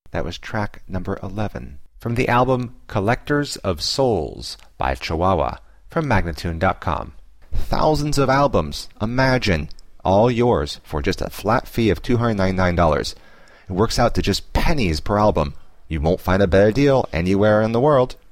That was track number 11 from the album Collectors of Souls by Chihuahua from Magnatune.com. Thousands of albums, imagine, all yours for just a flat fee of $299. It works out to just pennies per album. You won't find a better deal anywhere in the world.